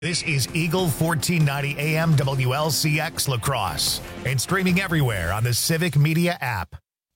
This is Eagle 1490 AM WLCX La Crosse and streaming everywhere on the Civic Media app.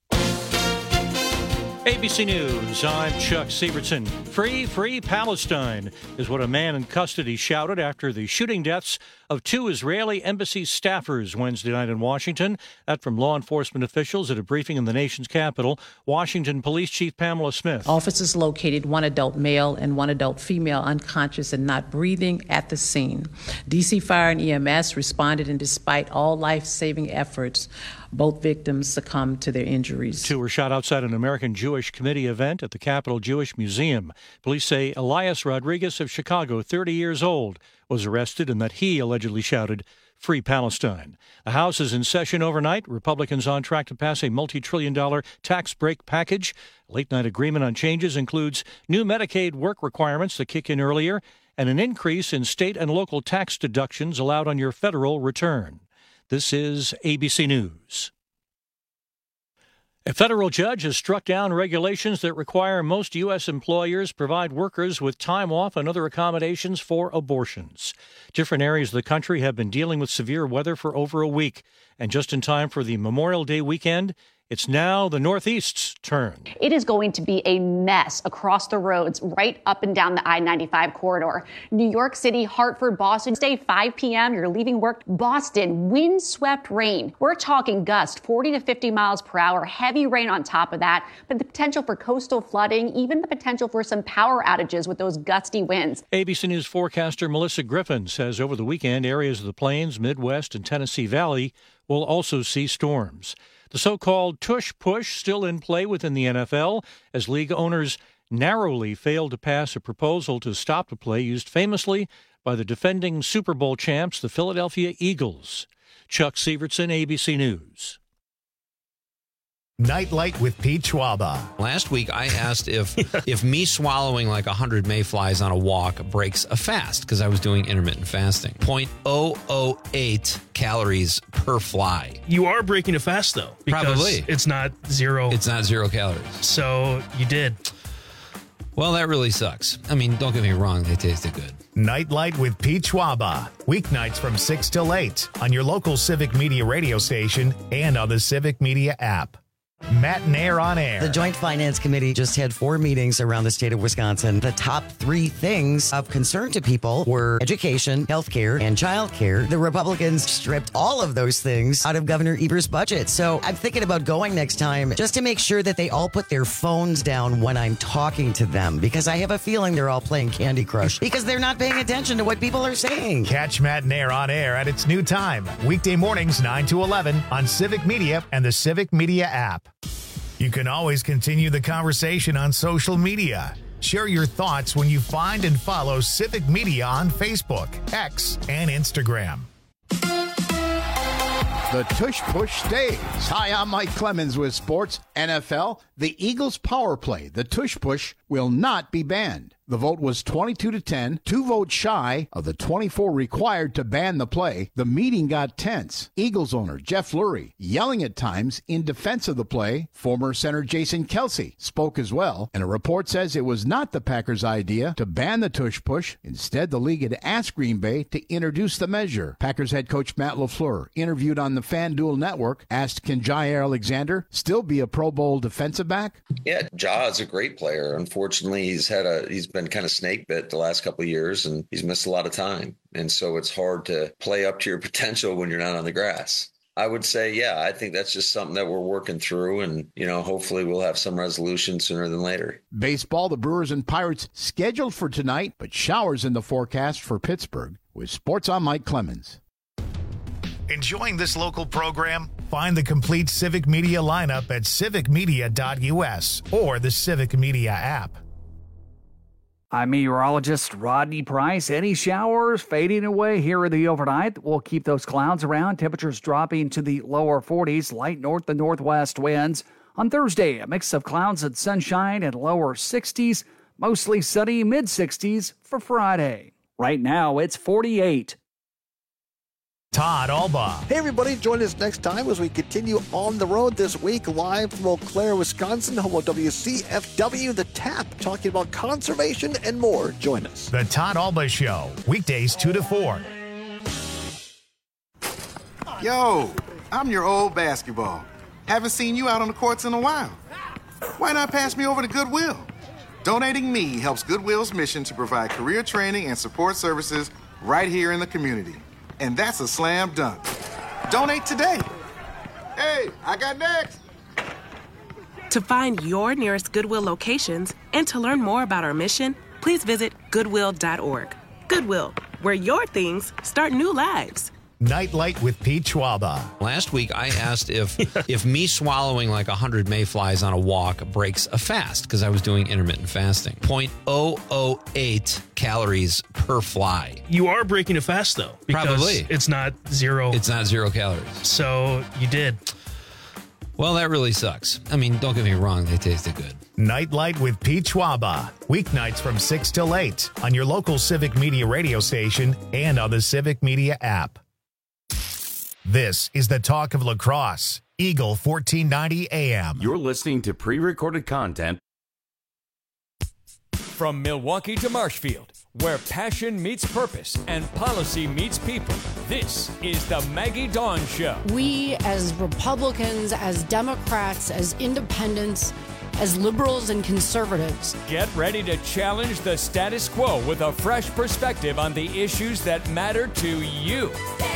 ABC News, I'm Chuck Sievertson. Free Palestine is what a man in custody shouted after the shooting deaths of 2 Israeli embassy staffers Wednesday night in Washington. That from law enforcement officials at a briefing in the nation's capital. Washington Police Chief Pamela Smith. Officers located 1 adult male and 1 adult female unconscious and not breathing at the scene. D.C. Fire and EMS responded, and despite all life-saving efforts, both victims succumbed to their injuries. 2 were shot outside an American Jewish Committee event at the Capitol Jewish Museum. Police say Elias Rodriguez of Chicago, 30 years old, was arrested and that he allegedly shouted, "Free Palestine." The House is in session overnight. Republicans on track to pass a multi-trillion-dollar tax break package. A late-night agreement on changes includes new Medicaid work requirements that kick in earlier and an increase in state and local tax deductions allowed on your federal return. This is ABC News. A federal judge has struck down regulations that require most U.S. employers provide workers with time off and other accommodations for abortions. Different areas of the country have been dealing with severe weather for over a week, and just in time for the Memorial Day weekend, it's now the Northeast's turn. It is going to be a mess across the roads right up and down the I-95 corridor. New York City, Hartford, Boston, stay 5 p.m. You're leaving work. Boston, windswept rain. We're talking gusts 40 to 50 miles per hour, heavy rain on top of that, but the potential for coastal flooding, even the potential for some power outages with those gusty winds. ABC News forecaster Melissa Griffin says over the weekend, areas of the Plains, Midwest, and Tennessee Valley will also see storms. The so-called tush-push still in play within the NFL as league owners narrowly failed to pass a proposal to stop the play used famously by the defending Super Bowl champs, the Philadelphia Eagles. Chuck Sievertson, ABC News. Nightlight with Pete Schwaba. Last week, I asked if me swallowing like 100 mayflies on a walk breaks a fast, because I was doing intermittent fasting. 0.008 calories per fly. You are breaking a fast, though. Because Probably. it's not zero. It's not 0 calories. So you did. Well, that really sucks. I mean, don't get me wrong. They tasted good. Nightlight with Pete Schwaba. Weeknights from 6 till 8 on your local Civic Media radio station and on the Civic Media app. Matt and Air on Air. The Joint Finance Committee just had 4 meetings around the state of Wisconsin. The top 3 things of concern to people were education, healthcare, and childcare. The Republicans stripped all of those things out of Governor Evers' budget. So I'm thinking about going next time just to make sure that they all put their phones down when I'm talking to them, because I have a feeling they're all playing Candy Crush because they're not paying attention to what people are saying. Catch Matt and Air on Air at its new time. Weekday mornings 9 to 11 on Civic Media and the Civic Media app. You can always continue the conversation on social media. Share your thoughts when you find and follow Civic Media on Facebook, X, and Instagram. The Tush Push stays. Hi, I'm Mike Clemens with Sports NFL. The Eagles' power play, the Tush Push, will not be banned. The vote was 22-10, 2 votes shy of the 24 required to ban the play. The meeting got tense. Eagles owner Jeff Lurie yelling at times in defense of the play. Former center Jason Kelce spoke as well, and a report says it was not the Packers' idea to ban the Tush Push. Instead, the league had asked Green Bay to introduce the measure. Packers head coach Matt LaFleur, interviewed on the FanDuel Network, asked, can Jair Alexander still be a Pro Bowl defensive back? Yeah, Ja is a great player. Unfortunately, he's been kind of snake bit the last couple of years, and he's missed a lot of time. And so it's hard to play up to your potential when you're not on the grass. I would say, yeah, I think that's just something that we're working through, and, hopefully we'll have some resolution sooner than later. Baseball, the Brewers and Pirates scheduled for tonight, but showers in the forecast for Pittsburgh. With Sports, I'm Mike Clemens. Enjoying this local program? Find the complete Civic Media lineup at civicmedia.us or the Civic Media app. I'm meteorologist Rodney Price. Any showers fading away here in the overnight. We'll keep those clouds around. Temperatures dropping to the lower 40s, light north to northwest winds. On Thursday, a mix of clouds and sunshine and lower 60s, mostly sunny mid-60s for Friday. Right now, it's 48. Todd Alba. Hey, everybody, join us next time as we continue on the road this week, live from Eau Claire, Wisconsin, home of WCFW, The Tap, talking about conservation and more. Join us. The Todd Alba Show, weekdays 2 to 4. Yo, I'm your old basketball. Haven't seen you out on the courts in a while. Why not pass me over to Goodwill? Donating me helps Goodwill's mission to provide career training and support services right here in the community. And that's a slam dunk. Donate today. Hey, I got next. To find your nearest Goodwill locations and to learn more about our mission, please visit Goodwill.org. Goodwill, where your things start new lives. Nightlight with Pete Schwaba. Last week, I asked if me swallowing like 100 mayflies on a walk breaks a fast, because I was doing intermittent fasting. 0.008 calories per fly. You are breaking a fast, though. Because Probably. It's not zero. It's not 0 calories. So you did. Well, that really sucks. I mean, don't get me wrong. They tasted good. Nightlight with Pete Schwaba. Weeknights from 6 till 8 on your local Civic Media radio station and on the Civic Media app. This is the talk of lacrosse. Eagle 1490 AM. You're listening to pre-recorded content. From Milwaukee to Marshfield, where passion meets purpose and policy meets people, this is the Maggie Dawn Show. We, as Republicans, as Democrats, as independents, as liberals and conservatives, get ready to challenge the status quo with a fresh perspective on the issues that matter to you.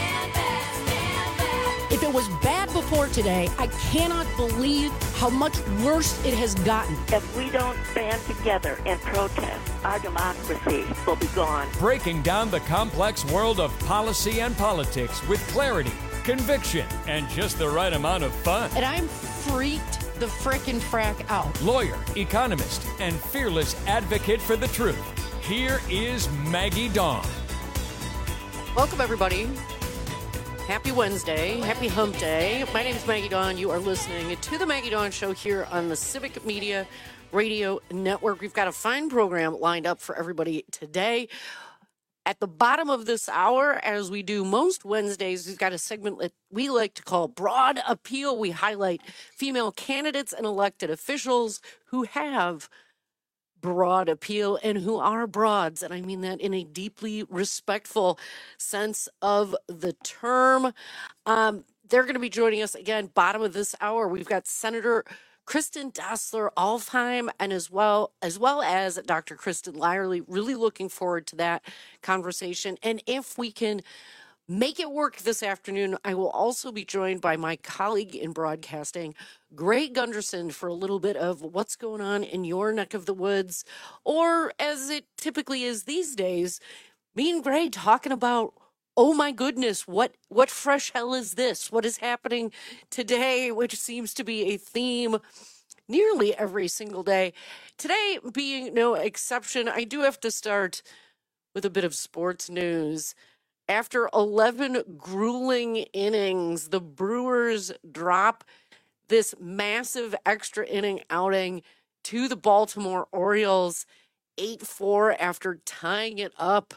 If it was bad before today, I cannot believe how much worse it has gotten. If we don't band together and protest, our democracy will be gone. Breaking down the complex world of policy and politics with clarity, conviction, and just the right amount of fun. And I'm freaked the frickin' frack out. Lawyer, economist, and fearless advocate for the truth. Here is Maggie Dawn. Welcome, everybody. Happy Wednesday. Happy hump day. My name is Maggie Dawn. You are listening to the Maggie Dawn Show here on the Civic Media Radio Network. We've got a fine program lined up for everybody today. At the bottom of this hour, as we do most Wednesdays, we've got a segment that we like to call Broad Appeal. We highlight female candidates and elected officials who have broad appeal and who are broads. And I mean that in a deeply respectful sense of the term. They're going to be joining us again, bottom of this hour. We've got Senator Kristen Dassler-Alfheim and as well as Dr. Kristen Lyerly. Really looking forward to that conversation. And if we can make it work this afternoon, I will also be joined by my colleague in broadcasting, Greg Gunderson, for a little bit of what's going on in your neck of the woods, or as it typically is these days, me and Greg talking about, oh my goodness, what fresh hell is this? What is happening today, which seems to be a theme nearly every single day. Today being no exception, I do have to start with a bit of sports news. After 11 grueling innings, the Brewers drop this massive extra inning outing to the Baltimore Orioles, 8-4 after tying it up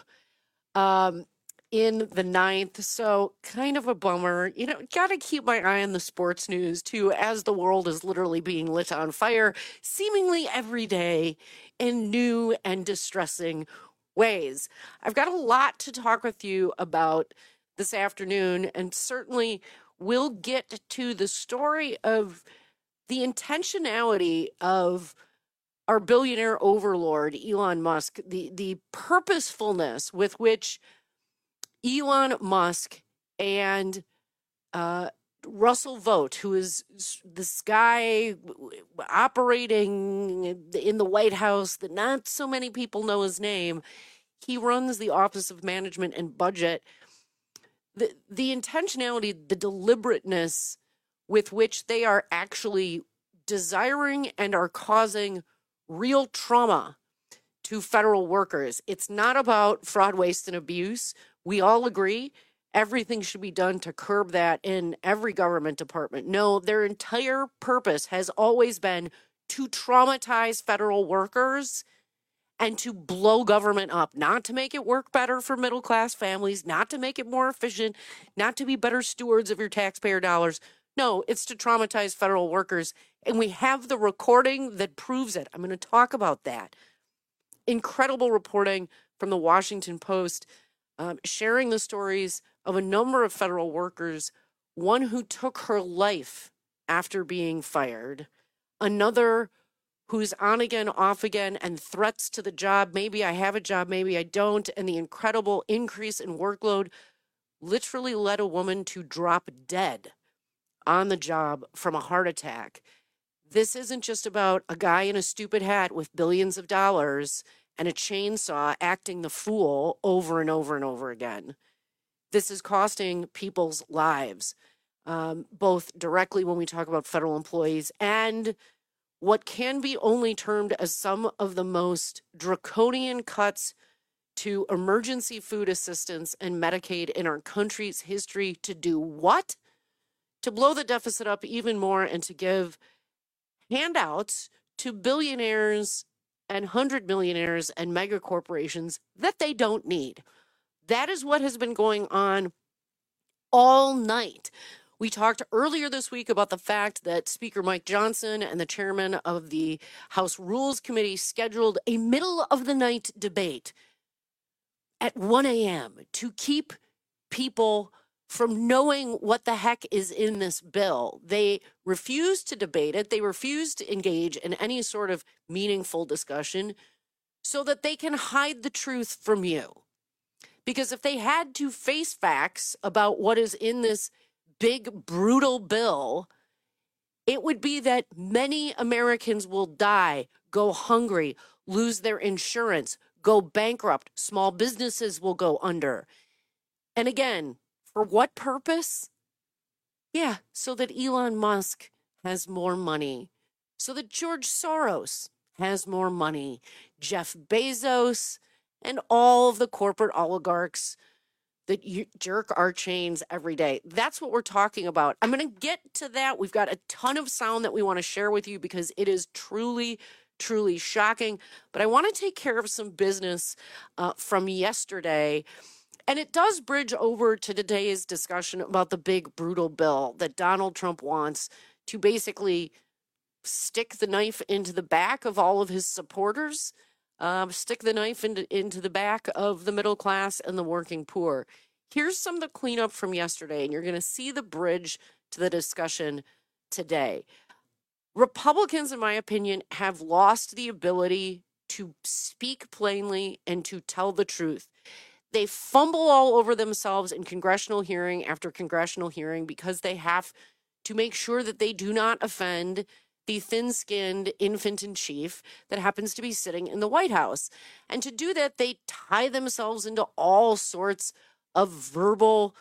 in the ninth. So kind of a bummer. You know, got to keep my eye on the sports news too, as the world is literally being lit on fire seemingly every day in new and distressing ways. I've got a lot to talk with you about this afternoon, and certainly we'll get to the story of the intentionality of our billionaire overlord, Elon Musk, the purposefulness with which Elon Musk and Russell Vought, who is this guy operating in the White House that not so many people know his name. He runs the Office of Management and Budget. The intentionality, the deliberateness with which they are actually desiring and are causing real trauma to federal workers. It's not about fraud, waste, and abuse. We all agree everything should be done to curb that in every government department. No, their entire purpose has always been to traumatize federal workers and to blow government up, not to make it work better for middle-class families, not to make it more efficient, not to be better stewards of your taxpayer dollars. No, it's to traumatize federal workers. And we have the recording that proves it. I'm going to talk about that. Incredible reporting from the Washington Post, sharing the stories of a number of federal workers, one who took her life after being fired, another who's on again, off again, and threats to the job. Maybe I have a job, maybe I don't. And the incredible increase in workload literally led a woman to drop dead on the job from a heart attack. This isn't just about a guy in a stupid hat with billions of dollars and a chainsaw acting the fool over and over and over again. This is costing people's lives, both directly when we talk about federal employees and what can be only termed as some of the most draconian cuts to emergency food assistance and Medicaid in our country's history. To do what? To blow the deficit up even more and to give handouts to billionaires and 100 millionaires and mega corporations that they don't need. That is what has been going on all night. We talked earlier this week about the fact that Speaker Mike Johnson and the chairman of the House Rules Committee scheduled a middle-of-the-night debate at 1 a.m. to keep people from knowing what the heck is in this bill. They refused to debate it. They refused to engage in any sort of meaningful discussion so that they can hide the truth from you. Because if they had to face facts about what is in this big, brutal bill, it would be that many Americans will die, go hungry, lose their insurance, go bankrupt, small businesses will go under. And again, for what purpose? Yeah, so that Elon Musk has more money, so that George Soros has more money, Jeff Bezos, and all of the corporate oligarchs that jerk our chains every day. That's what we're talking about. I'm going to get to that. We've got a ton of sound that we want to share with you because it is truly, truly shocking. But I want to take care of some business from yesterday. And it does bridge over to today's discussion about the big, brutal bill that Donald Trump wants to basically stick the knife into the back of all of his supporters, stick the knife into the back of the middle class and the working poor. Here's some of the cleanup from yesterday, and you're going to see the bridge to the discussion today. Republicans, in my opinion, have lost the ability to speak plainly and to tell the truth. They fumble all over themselves in congressional hearing after congressional hearing because they have to make sure that they do not offend the thin-skinned infant in chief that happens to be sitting in the White House. And to do that, they tie themselves into all sorts of verbal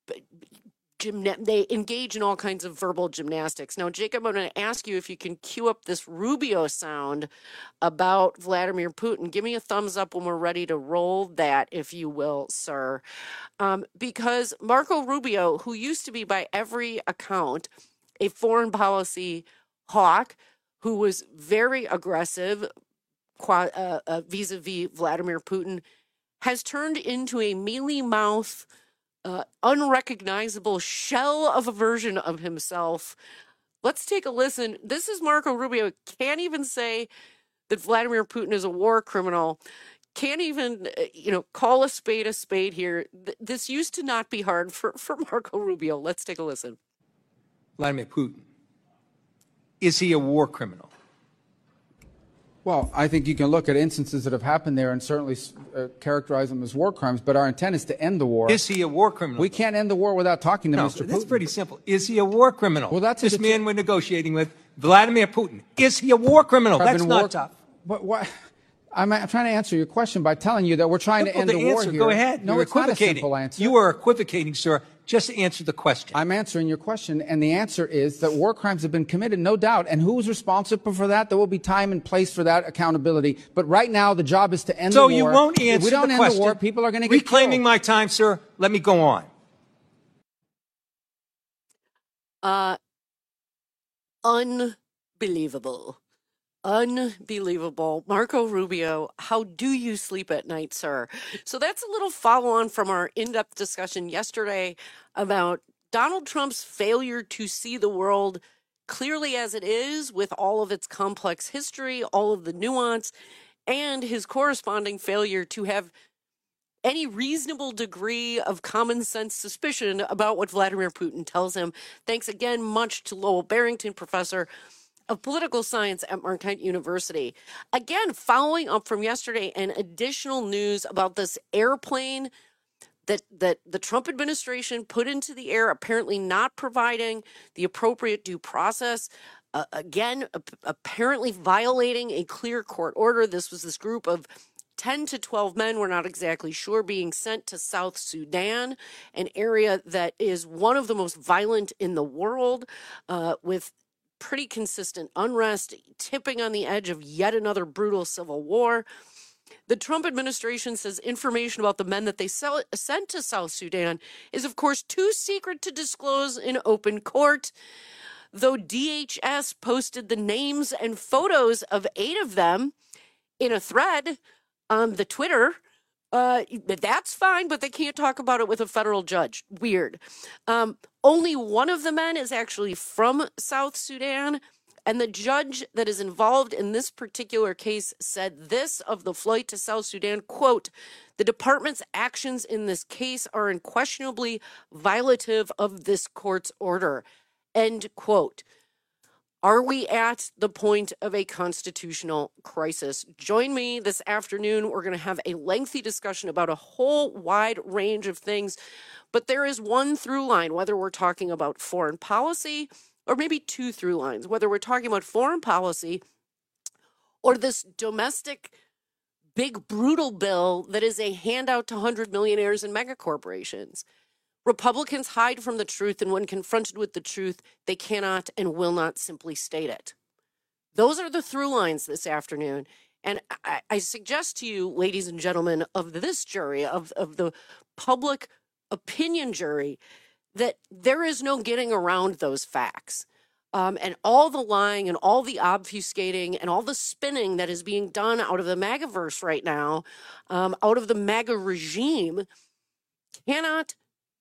they engage in all kinds of verbal gymnastics. Now, Jacob, I'm going to ask you if you can cue up this Rubio sound about Vladimir Putin. Give me a thumbs up when we're ready to roll that, if you will, sir. Because Marco Rubio, who used to be by every account a foreign policy hawk, who was very aggressive vis-a-vis Vladimir Putin, has turned into a mealy-mouthed, unrecognizable shell of a version of himself. Let's take a listen. This is Marco Rubio. Can't even say that Vladimir Putin is a war criminal. Can't even, call a spade here. This used to not be hard for Marco Rubio. Let's take a listen. Vladimir Putin, is he a war criminal? Well, I think you can look at instances that have happened there and certainly characterize them as war crimes, but our intent is to end the war. Is he a war criminal? We can't end the war without talking to Mr. Putin. That's pretty simple. Is he a war criminal? Well, that's this man we're negotiating with, Vladimir Putin. Is he a war criminal? That's not tough. But what? I'm trying to answer your question by telling you that we're trying to end the war here. Go ahead. No, it's not a simple answer. You are equivocating, sir. Just answer the question. I'm answering your question, and the answer is that war crimes have been committed, no doubt. And who's responsible for that? There will be time and place for that accountability. But right now, the job is to end the war. So you won't answer the question. If we don't end the war, people are going to get killed. Reclaiming my time, sir. Let me go on. Unbelievable. Unbelievable. Marco Rubio, how do you sleep at night, sir? So that's a little follow-on from our in-depth discussion yesterday about Donald Trump's failure to see the world clearly as it is, with all of its complex history, all of the nuance, and his corresponding failure to have any reasonable degree of common sense suspicion about what Vladimir Putin tells him. Thanks again much to Lowell Barrington, professor of political science at Marquette University. Again, following up from yesterday and additional news about this airplane that the Trump administration put into the air, apparently not providing the appropriate due process. Apparently violating a clear court order. This was this group of 10 to 12 men, we're not exactly sure, being sent to South Sudan, an area that is one of the most violent in the world, with pretty consistent unrest, tipping on the edge of yet another brutal civil war. The Trump administration says information about the men that they sent to South Sudan is, of course, too secret to disclose in open court. Though DHS posted the names and photos of 8 of them in a thread on the Twitter, that's fine, but they can't talk about it with a federal judge. Weird. Only one of the men is actually from South Sudan, and the judge that is involved in this particular case said this of the flight to South Sudan, quote, "The department's actions in this case are unquestionably violative of this court's order," end quote. Are we at the point of a constitutional crisis? Join me this afternoon. We're going to have a lengthy discussion about a whole wide range of things, but there is one through line, whether we're talking about foreign policy or maybe 2 through lines, whether we're talking about foreign policy or this domestic big brutal bill that is a handout to 100 millionaires and mega corporations. Republicans hide from the truth, and when confronted with the truth, they cannot and will not simply state it. Those are the through lines this afternoon. And I suggest to you, ladies and gentlemen of this jury, of the public opinion jury, that there is no getting around those facts. And all the lying and all the obfuscating and all the spinning that is being done out of the MAGAverse right now, out of the MAGA regime, cannot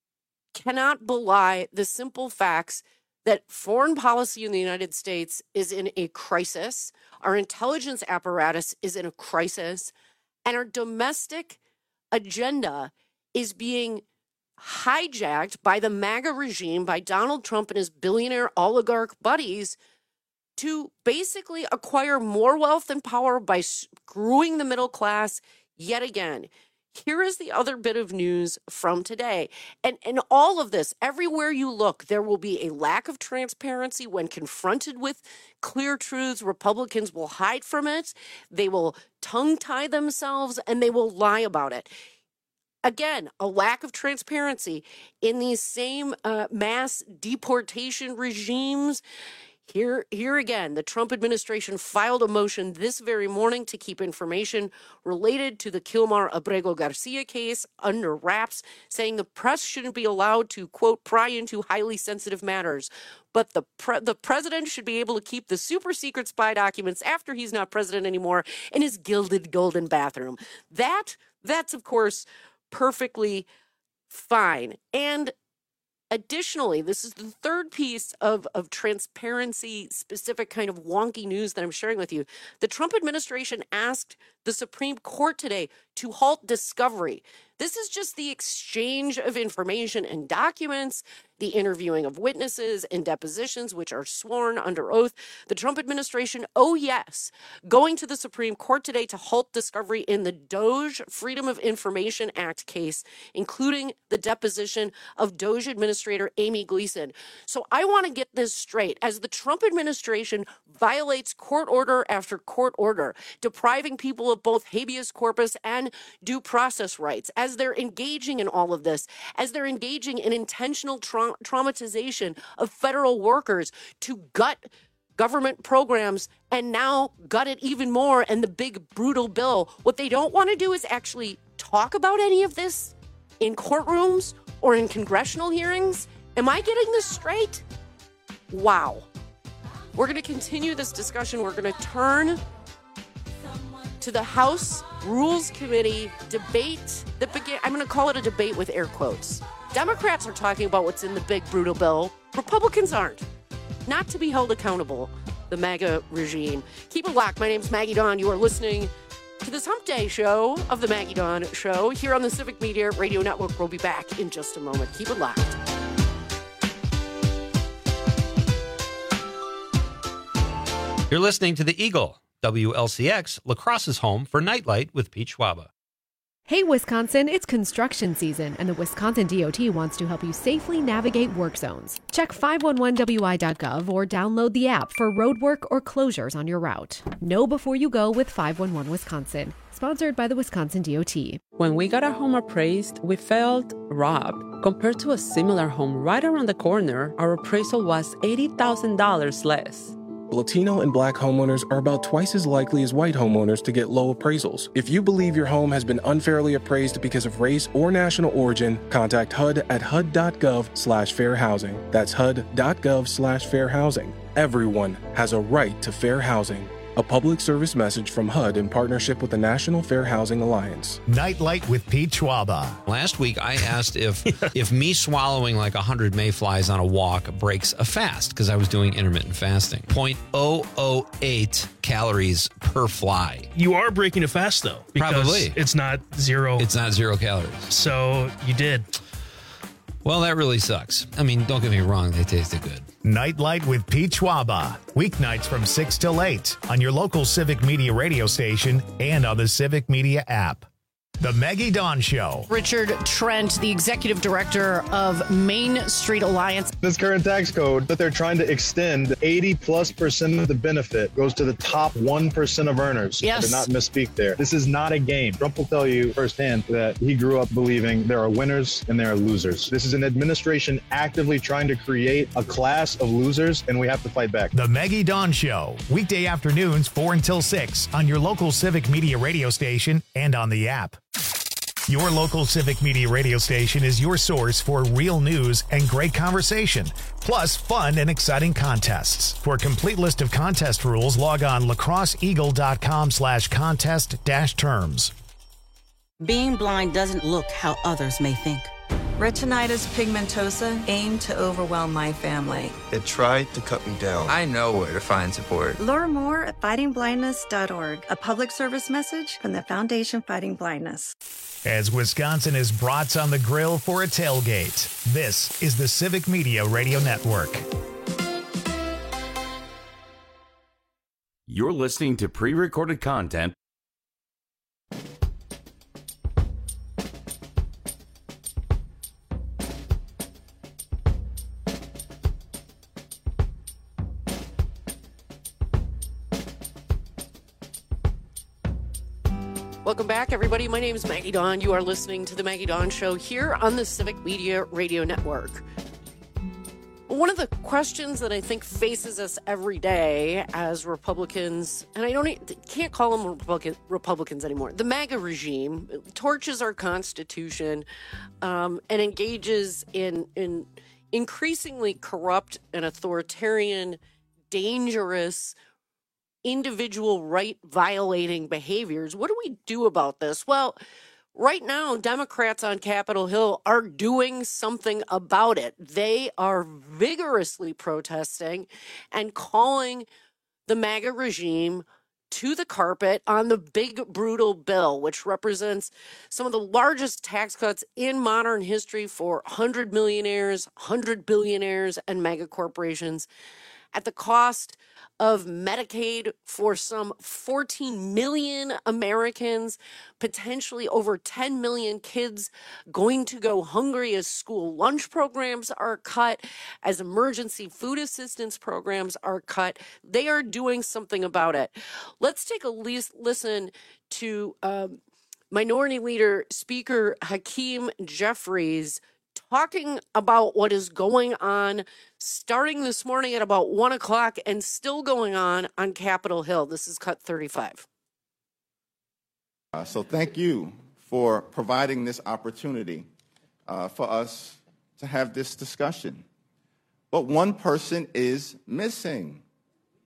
belie the simple facts that foreign policy in the United States is in a crisis, our intelligence apparatus is in a crisis, and our domestic agenda is being hijacked by the MAGA regime, by Donald Trump and his billionaire oligarch buddies, to basically acquire more wealth and power by screwing the middle class yet again. Here is the other bit of news from today. And all of this, everywhere you look, there will be a lack of transparency when confronted with clear truths. Republicans will hide from it. They will tongue-tie themselves, and they will lie about it. Again, a lack of transparency in these same mass deportation regimes. Here again, the Trump administration filed a motion this very morning to keep information related to the Kilmar Abrego Garcia case under wraps, saying the press shouldn't be allowed to, quote, pry into highly sensitive matters. But the president should be able to keep the super secret spy documents after he's not president anymore in his gilded golden bathroom. That's of course, perfectly fine. And additionally, this is the third piece of transparency specific kind of wonky news that I'm sharing with you. The Trump administration asked the Supreme Court today to halt discovery. This is just the exchange of information and documents, the interviewing of witnesses and depositions, which are sworn under oath. The Trump administration, oh yes, going to the Supreme Court today to halt discovery in the DOJ Freedom of Information Act case, including the deposition of DOJ Administrator Amy Gleason. So I want to get this straight. As the Trump administration violates court order after court order, depriving people of both habeas corpus and due process rights, as they're engaging in all of this, as they're engaging in intentional traumatization of federal workers to gut government programs and now gut it even more in the big brutal bill. What they don't want to do is actually talk about any of this in courtrooms or in congressional hearings. Am I getting this straight? Wow. We're going to continue this discussion. We're going to turn to the House Rules Committee debate that began. I'm going to call it a debate with air quotes. Democrats are talking about what's in the big, brutal bill. Republicans aren't. Not to be held accountable, the MAGA regime. Keep it locked. My name's Maggie Dawn. You are listening to this Hump Day show of the Maggie Dawn Show here on the Civic Media Radio Network. We'll be back in just a moment. Keep it locked. You're listening to The Eagle, WLCX, La Crosse's home for Nightlight with Pete Schwaba. Hey, Wisconsin, it's construction season, and the Wisconsin DOT wants to help you safely navigate work zones. Check 511wi.gov or download the app for roadwork or closures on your route. Know before you go with 511 Wisconsin. Sponsored by the Wisconsin DOT. When we got our home appraised, we felt robbed. Compared to a similar home right around the corner, our appraisal was $80,000 less. Latino and Black homeowners are about twice as likely as white homeowners to get low appraisals. If you believe your home has been unfairly appraised because of race or national origin, contact HUD at hud.gov/fair housing. That's hud.gov/fair housing. Everyone has a right to fair housing. A public service message from HUD in partnership with the National Fair Housing Alliance. Nightlight with Pete Schwaba. Last week, I asked if me swallowing like 100 mayflies on a walk breaks a fast, because I was doing intermittent fasting. 0.008 calories per fly. You are breaking a fast, though. Because Probably. It's not zero. It's not 0 calories. So you did. Well, that really sucks. I mean, don't get me wrong. They tasted good. Nightlight with Pete Schwaba. Weeknights from 6 till 8 on your local Civic Media radio station and on the Civic Media app. The Maggie Dawn Show. Richard Trent, the executive director of Main Street Alliance. This current tax code that they're trying to extend, 80+% of the benefit goes to the top 1% of earners. Yes. I did not misspeak there. This is not a game. Trump will tell you firsthand that he grew up believing there are winners and there are losers. This is an administration actively trying to create a class of losers, and we have to fight back. The Maggie Dawn Show. Weekday afternoons 4 until 6 on your local Civic Media radio station and on the app. Your local Civic Media radio station is your source for real news and great conversation, plus fun and exciting contests. For a complete list of contest rules, log on lacrosseeagle.com/contest-terms. Being blind doesn't look how others may think. Retinitis pigmentosa aimed to overwhelm my family. It tried to cut me down. I know where to find support. Learn more at fightingblindness.org, a public service message from the Foundation Fighting Blindness. As Wisconsin is brats on the grill for a tailgate, this is the Civic Media Radio Network. You're listening to pre-recorded content. Welcome back, everybody. My name is Maggie Dawn. You are listening to The Maggie Dawn Show here on the Civic Media Radio Network. One of the questions that I think faces us every day as Republicans, and I can't call them Republicans anymore, the MAGA regime torches our Constitution and engages in increasingly corrupt and authoritarian, dangerous, individual right violating behaviors. What do we do about this? Well, right now, Democrats on Capitol Hill are doing something about it. They are vigorously protesting and calling the MAGA regime to the carpet on the big, brutal bill, which represents some of the largest tax cuts in modern history for 100 millionaires, 100 billionaires, and mega corporations at the cost of Medicaid for some 14 million Americans, potentially over 10 million kids going to go hungry as school lunch programs are cut, as emergency food assistance programs are cut. They are doing something about it. Let's take a listen to Minority Leader Speaker Hakeem Jeffries talking about what is going on starting this morning at about 1 o'clock and still going on Capitol Hill. This is cut 35. So thank you for providing this opportunity for us to have this discussion. But one person is missing.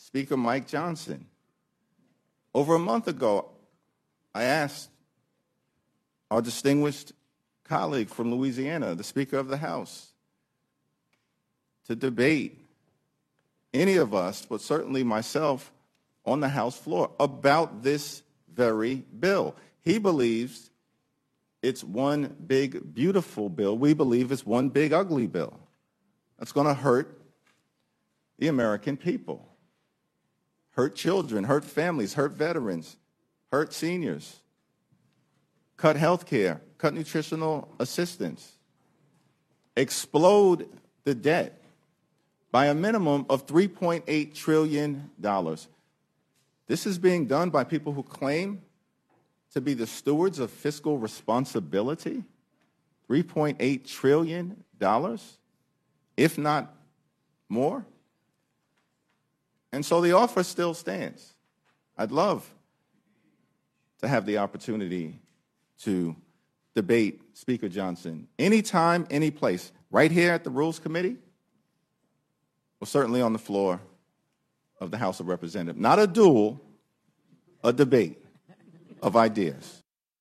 Speaker Mike Johnson. Over a month ago, I asked our distinguished colleague from Louisiana, the Speaker of the House, to debate any of us, but certainly myself, on the House floor about this very bill. He believes it's one big, beautiful bill. We believe it's one big, ugly bill. That's going to hurt the American people, hurt children, hurt families, hurt veterans, hurt seniors, cut health care, cut nutritional assistance, explode the debt by a minimum of $3.8 trillion. This is being done by people who claim to be the stewards of fiscal responsibility. $3.8 trillion, if not more. And so the offer still stands. I'd love to have the opportunity to debate Speaker Johnson anytime, any place, right here at the Rules Committee, or certainly on the floor of the House of Representatives. Not a duel, a debate of ideas.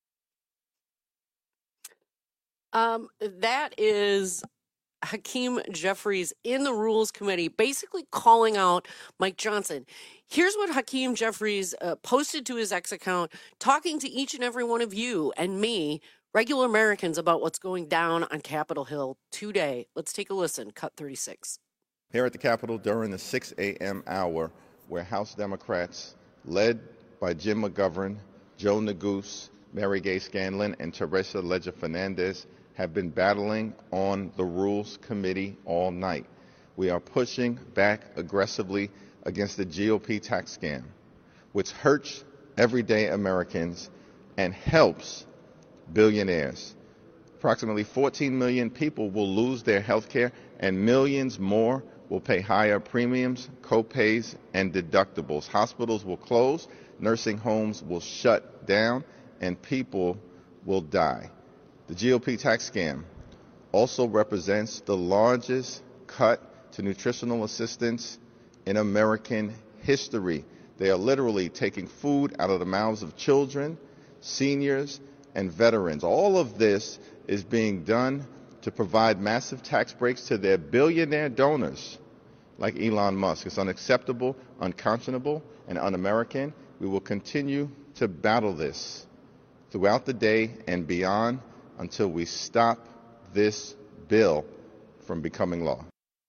That is Hakeem Jeffries in the Rules Committee, basically calling out Mike Johnson. Here's what Hakeem Jeffries posted to his X account, talking to each and every one of you and me, regular Americans, about what's going down on Capitol Hill today. Let's take a listen. Cut 36. Here at the Capitol during the 6 a.m. hour, where House Democrats, led by Jim McGovern, Joe Neguse, Mary Gay Scanlon, and Teresa Leger Fernandez, have been battling on the Rules Committee all night. We are pushing back aggressively against the GOP tax scam, which hurts everyday Americans and helps billionaires. Approximately 14 million people will lose their health care, and millions more will pay higher premiums, co-pays, and deductibles. Hospitals will close, nursing homes will shut down, and people will die. The GOP tax scam also represents the largest cut to nutritional assistance in American history. They are literally taking food out of the mouths of children, seniors, and veterans. All of this is being done to provide massive tax breaks to their billionaire donors like Elon Musk. It's unacceptable, unconscionable, and un-American. We will continue to battle this throughout the day and beyond until we stop this bill from becoming law.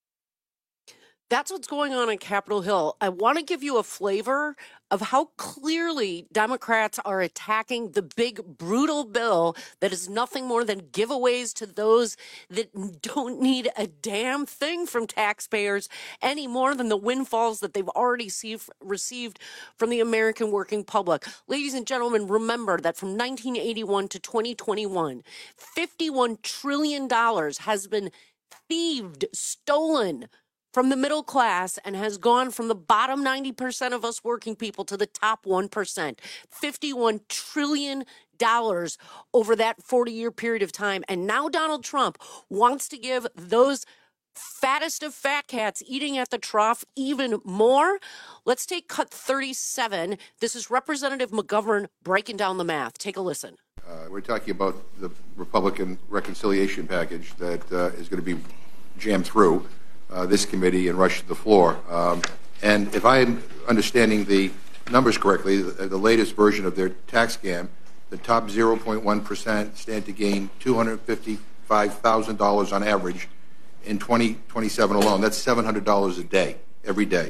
That's what's going on Capitol Hill. I want to give you a flavor of how clearly Democrats are attacking the big, brutal bill that is nothing more than giveaways to those that don't need a damn thing from taxpayers any more than the windfalls that they've already received from the American working public. Ladies and gentlemen, remember that from 1981 to 2021, $51 trillion has been thieved, stolen from the middle class, and has gone from the bottom 90% of us working people to the top 1%. $51 trillion over that 40-year period of time. And now Donald Trump wants to give those fattest of fat cats eating at the trough even more. Let's take cut 37. This is Representative McGovern breaking down the math. Take a listen. We're talking about the Republican reconciliation package that is going to be jammed through this committee and rush to the floor. And if I'm understanding the numbers correctly, the latest version of their tax scam, the top 0.1% stand to gain $255,000 on average in 2027 alone. That's $700 a day, every day.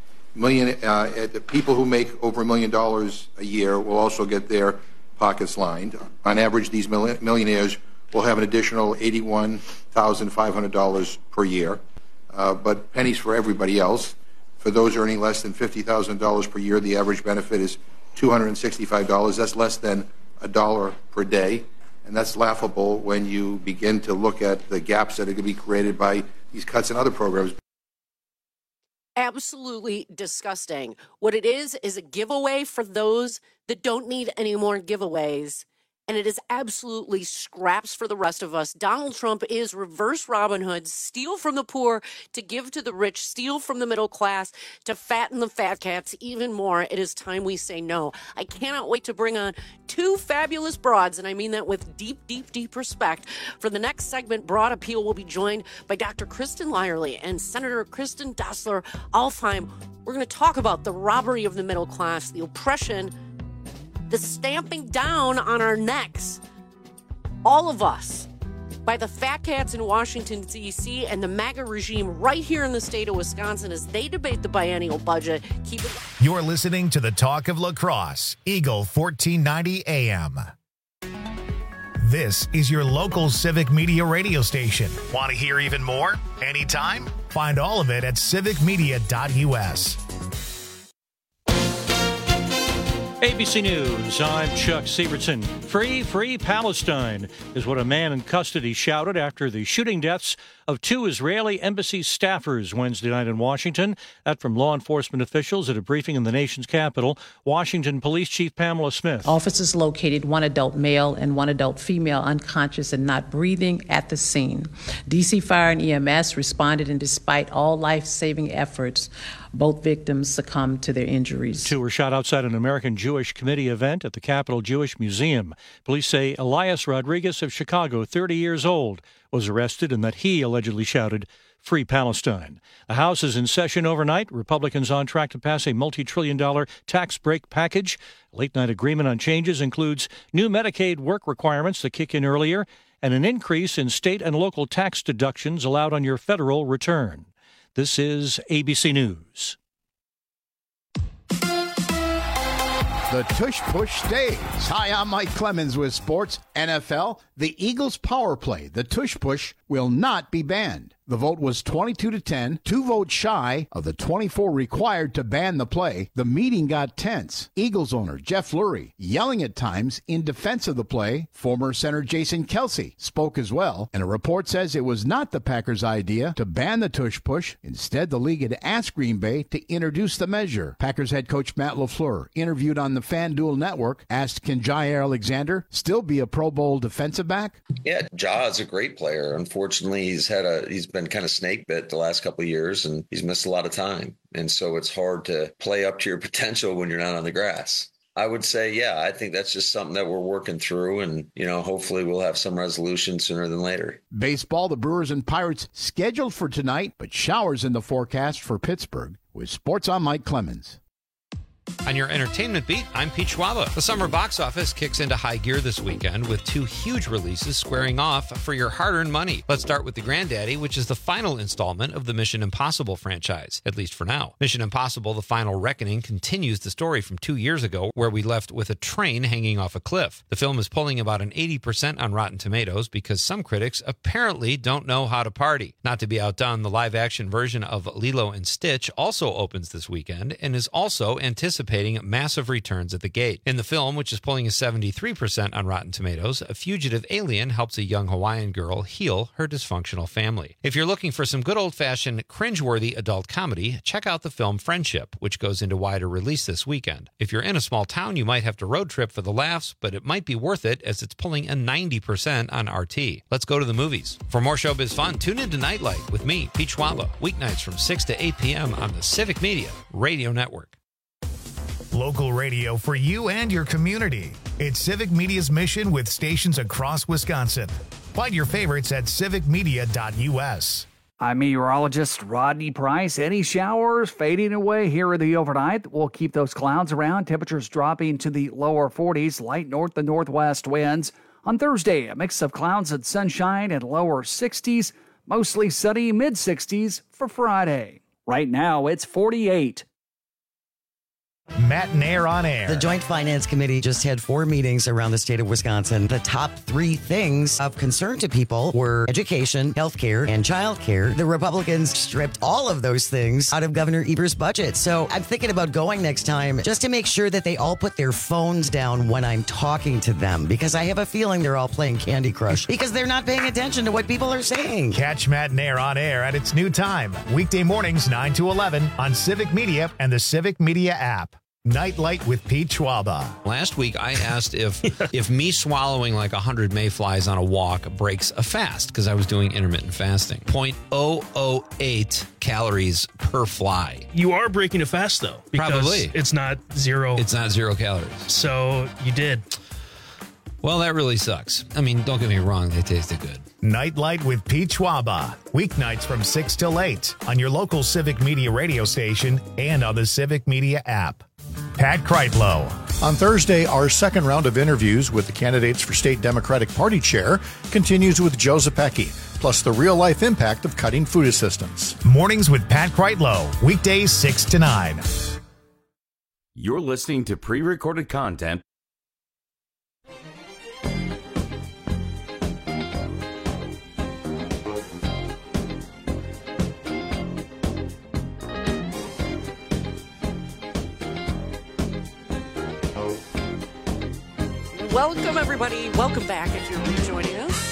The people who make over $1 million a year will also get their pockets lined. On average, these millionaires will have an additional $81,500 per year. But pennies for everybody else. For those earning less than $50,000 per year, the average benefit is $265. That's less than $1 per day. And that's laughable when you begin to look at the gaps that are going to be created by these cuts in other programs. Absolutely disgusting. What it is a giveaway for those that don't need any more giveaways. and it is absolutely scraps for the rest of us. Donald Trump is reverse Robin Hood, steal from the poor to give to the rich, steal from the middle class to fatten the fat cats even more. It is time we say no. I cannot wait to bring on two fabulous broads, and I mean that with deep, deep, deep respect. For the next segment, Broad Appeal will be joined by Dr. Kristen Lyerly and Senator Kristen Dassler-Alfheim. We're going to talk about the robbery of the middle class, the oppression, the stamping down on our necks, all of us, by the fat cats in Washington, D.C., and the MAGA regime right here in the state of Wisconsin as they debate the biennial budget. Keep it. You're listening to the Talk of La Crosse, Eagle 1490 AM. This is your local civic media radio station. Want to hear even more? Anytime? Find all of it at civicmedia.us. ABC News, I'm Chuck Sievertson. Free Palestine is what a man in custody shouted after the shooting deaths of two Israeli embassy staffers Wednesday night in Washington. That from law enforcement officials at a briefing in the nation's capital. Washington Police Chief Pamela Smith. Officers located one adult male and one adult female unconscious and not breathing at the scene. D.C. Fire and EMS responded, and despite all life-saving efforts, both victims succumbed to their injuries. Two were shot outside an American Jewish Committee event at the Capitol Jewish Museum. Police say Elias Rodriguez of Chicago, 30 years old, was arrested and that he allegedly shouted, "Free Palestine." The House is in session overnight. Republicans on track to pass a multi-trillion-dollar tax break package. A late-night agreement on changes includes new Medicaid work requirements that kick in earlier and an increase in state and local tax deductions allowed on your federal return. This is ABC News. The tush push stays. Hi, I'm Mike Clemens with Sports NFL. The Eagles power play, the tush push, will not be banned. The vote was 22-10, 2 votes shy of the 24 required to ban the play. The meeting got tense. Eagles owner Jeff Lurie yelling at times in defense of the play. Former center Jason Kelce spoke as well, and a report says it was not the Packers' idea to ban the tush push. Instead, the league had asked Green Bay to introduce the measure. Packers head coach Matt LaFleur, interviewed on the FanDuel Network, asked, can Jair Alexander still be a Pro Bowl defensive back? Yeah, Ja is a great player. Unfortunately, he's been kind of snake bit the last couple of years, and he's missed a lot of time. And so it's hard to play up to your potential when you're not on the grass. I would say, yeah, I think that's just something that we're working through, and, hopefully we'll have some resolution sooner than later. Baseball, the Brewers and Pirates scheduled for tonight, but showers in the forecast for Pittsburgh. With Sports, I'm Mike Clemens. On your entertainment beat, I'm Pete Schwaba. The summer box office kicks into high gear this weekend with 2 huge releases squaring off for your hard-earned money. Let's start with The Granddaddy, which is the final installment of the Mission Impossible franchise, at least for now. Mission Impossible: The Final Reckoning continues the story from 2 years ago, where we left with a train hanging off a cliff. The film is pulling about an 80% on Rotten Tomatoes because some critics apparently don't know how to party. Not to be outdone, the live-action version of Lilo and Stitch also opens this weekend and is also anticipating massive returns at the gate. In the film, which is pulling a 73% on Rotten Tomatoes, a fugitive alien helps a young Hawaiian girl heal her dysfunctional family. If you're looking for some good old-fashioned, cringeworthy adult comedy, check out the film Friendship, which goes into wider release this weekend. If you're in a small town, you might have to road trip for the laughs, but it might be worth it as it's pulling a 90% on RT. Let's go to the movies. For more showbiz fun, tune in to Nightlight with me, Pete Schwaba, weeknights from 6 to 8 p.m. on the Civic Media Radio Network. Local radio for you and your community. It's Civic Media's mission with stations across Wisconsin. Find your favorites at civicmedia.us. I'm meteorologist Rodney Price. Any showers fading away here in the overnight. We'll keep those clouds around. Temperatures dropping to the lower 40s, light north to northwest winds. On Thursday, a mix of clouds and sunshine and lower 60s. Mostly sunny, mid-60s for Friday. Right now, it's 48. Matt Nair on air. The Joint Finance Committee just had 4 meetings around the state of Wisconsin. The top 3 things of concern to people were education, healthcare, and childcare. The Republicans stripped all of those things out of Governor Eber's budget. So I'm thinking about going next time just to make sure that they all put their phones down when I'm talking to them, because I have a feeling they're all playing Candy Crush because they're not paying attention to what people are saying. Catch Matt Nair on air at its new time, weekday mornings 9 to 11 on Civic Media and the Civic Media app. Nightlight with Pete Schwaba. Last week, I asked if me swallowing like 100 mayflies on a walk breaks a fast, because I was doing intermittent fasting. 0.008 calories per fly. You are breaking a fast, though. Because Probably. It's not zero. It's not 0 calories. So you did. Well, that really sucks. I mean, don't get me wrong, they tasted good. Nightlight with Pete Schwaba. Weeknights from 6 till 8 on your local Civic Media radio station and on the Civic Media app. Pat Kreitlow. On Thursday, our second round of interviews with the candidates for state Democratic Party chair continues with Joe Zepecki, plus the real-life impact of cutting food assistance. Mornings with Pat Kreitlow. Weekdays 6 to 9. You're listening to pre-recorded content. Welcome, everybody. Welcome back if you're rejoining us.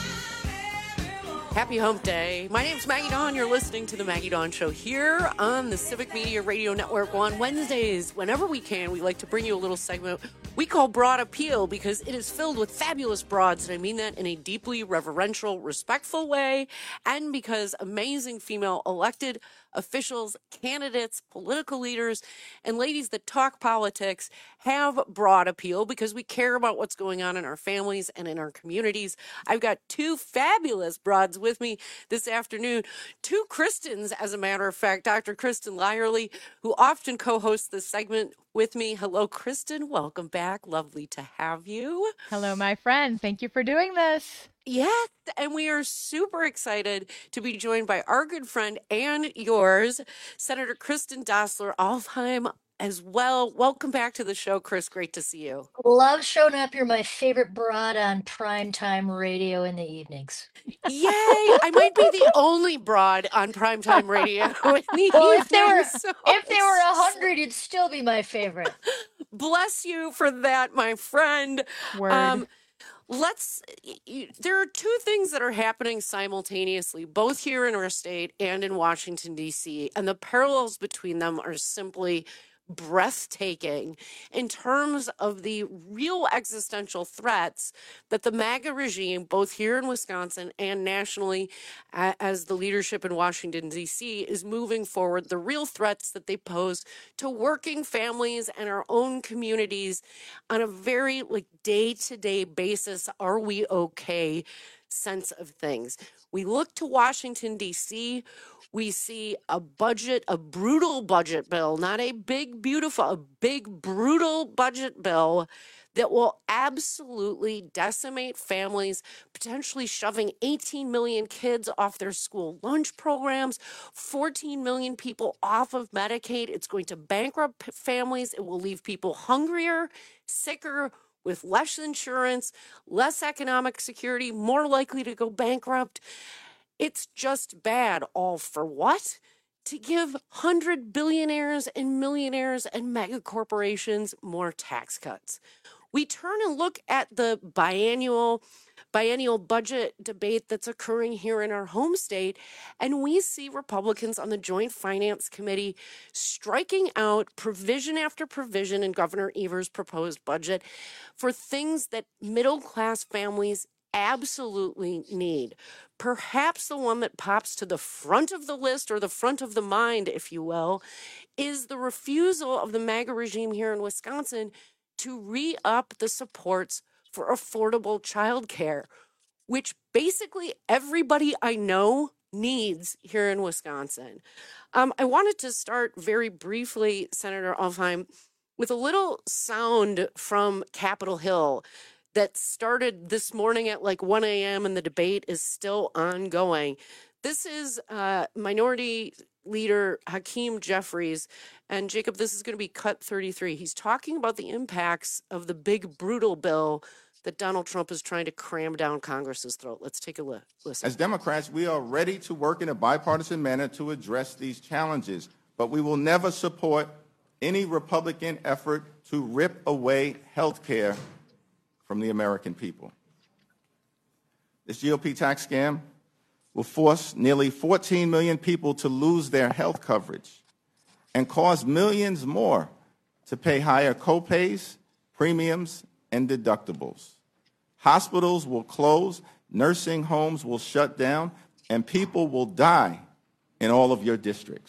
Happy Hump Day. My name's Maggie Dawn. You're listening to The Maggie Dawn Show here on the Civic Media Radio Network. On Wednesdays, whenever we can, we like to bring you a little segment we call Broad Appeal, because it is filled with fabulous broads, and I mean that in a deeply reverential, respectful way, and because amazing female elected officials, candidates, political leaders, and ladies that talk politics have broad appeal because we care about what's going on in our families and in our communities. I've got two fabulous broads with me this afternoon. Two Kristens, as a matter of fact. Dr. Kristen Lyerly, who often co-hosts this segment with me. Hello, Kristen. Welcome back. Lovely to have you. Hello, my friend. Thank you for doing this. Yes, and we are super excited to be joined by our good friend and yours, Senator Kristen Dossler-Alfheim, as well. Welcome back to the show, Chris. Great to see you. Love showing up. You're my favorite broad on primetime radio in the evenings. Yay! I might be the only broad on primetime radio in the Well, evenings. if they were 100, you'd still be my favorite. Bless you for that, my friend. Word. There are two things that are happening simultaneously, both here in our state and in Washington, D.C., and the parallels between them are simply breathtaking in terms of the real existential threats that the MAGA regime, both here in Wisconsin and nationally, as the leadership in Washington, D.C., is moving forward, the real threats that they pose to working families and our own communities on a very day-to-day basis. Are we okay? Sense of things. We look to Washington, D.C., we see a brutal budget bill, not a big, beautiful, a big, brutal budget bill that will absolutely decimate families, potentially shoving 18 million kids off their school lunch programs, 14 million people off of Medicaid. It's going to bankrupt families. It will leave people hungrier, sicker, with less insurance, less economic security, more likely to go bankrupt. It's just bad. All for what? To give 100 billionaires and millionaires and mega corporations more tax cuts. We turn and look at the biennial budget debate that's occurring here in our home state, and we see Republicans on the Joint Finance Committee striking out provision after provision in Governor Evers' proposed budget for things that middle-class families absolutely need. Perhaps the one that pops to the front of the list, or the front of the mind, if you will, is the refusal of the MAGA regime here in Wisconsin to re-up the supports for affordable childcare, which basically everybody I know needs here in Wisconsin. I wanted to start very briefly, Senator Alfheim, with a little sound from Capitol Hill that started this morning at 1 a.m. and the debate is still ongoing. This is Minority Leader Hakeem Jeffries. And Jacob, this is going to be cut 33. He's talking about the impacts of the big, brutal bill that Donald Trump is trying to cram down Congress's throat. Let's take a listen. As Democrats, we are ready to work in a bipartisan manner to address these challenges, but we will never support any Republican effort to rip away health care from the American people. This GOP tax scam will force nearly 14 million people to lose their health coverage and cause millions more to pay higher copays, premiums, and deductibles. Hospitals will close, nursing homes will shut down, and people will die in all of your districts.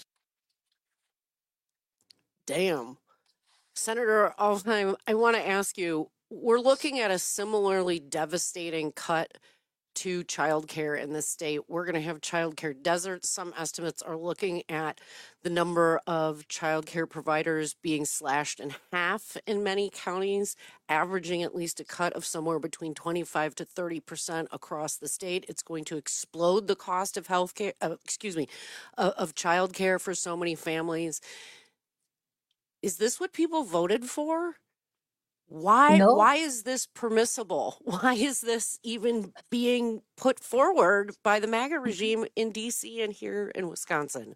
Damn. Senator Altheim, I want to ask you, we're looking at a similarly devastating cut to childcare in this state. We're going to have childcare deserts. Some estimates are looking at the number of childcare providers being slashed in half in many counties, averaging at least a cut of somewhere between 25 to 30% across the state. It's going to explode the cost of healthcare, of childcare for so many families. Is this what people voted for? Why? No. Why is this permissible? Why is this even being put forward by the MAGA regime in D.C. and here in Wisconsin?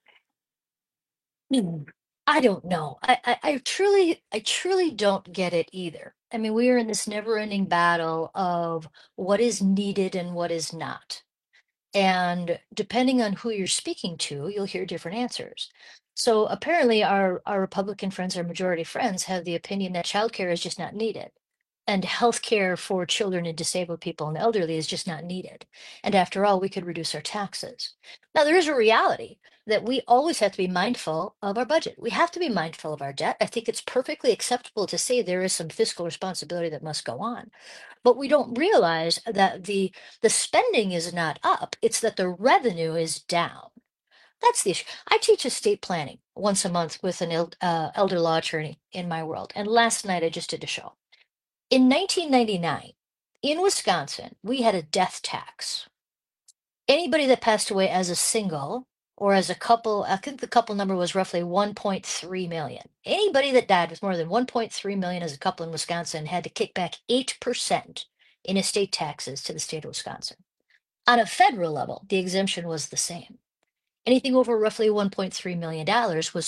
I don't know. I truly don't get it either. I mean, we are in this never-ending battle of what is needed and what is not. And depending on who you're speaking to, you'll hear different answers. So apparently our Republican friends, our majority friends, have the opinion that childcare is just not needed. And healthcare for children and disabled people and elderly is just not needed. And after all, we could reduce our taxes. Now, there is a reality that we always have to be mindful of our budget. We have to be mindful of our debt. I think it's perfectly acceptable to say there is some fiscal responsibility that must go on. But we don't realize that the spending is not up. It's that the revenue is down. That's the issue. I teach estate planning once a month with an elder law attorney in my world. And last night I just did a show. In 1999, in Wisconsin, we had a death tax. Anybody that passed away as a single or as a couple, I think the couple number was roughly 1.3 million. Anybody that died with more than 1.3 million as a couple in Wisconsin had to kick back 8% in estate taxes to the state of Wisconsin. On a federal level, the exemption was the same. Anything over roughly $1.3 million was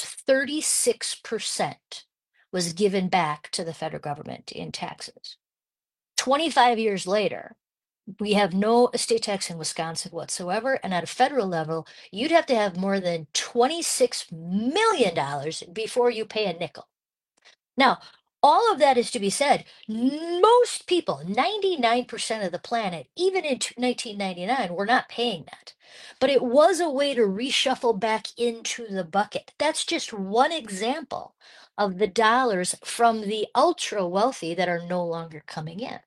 36% was given back to the federal government in taxes. 25 years later, we have no estate tax in Wisconsin whatsoever. And at a federal level, you'd have to have more than $26 million before you pay a nickel. Now, all of that is to be said. Most people, 99% of the planet, even in 1999, were not paying that. But it was a way to reshuffle back into the bucket. That's just one example of the dollars from the ultra wealthy that are no longer coming in.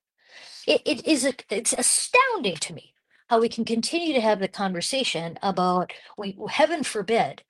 It's astounding to me how we can continue to have the conversation about, heaven forbid,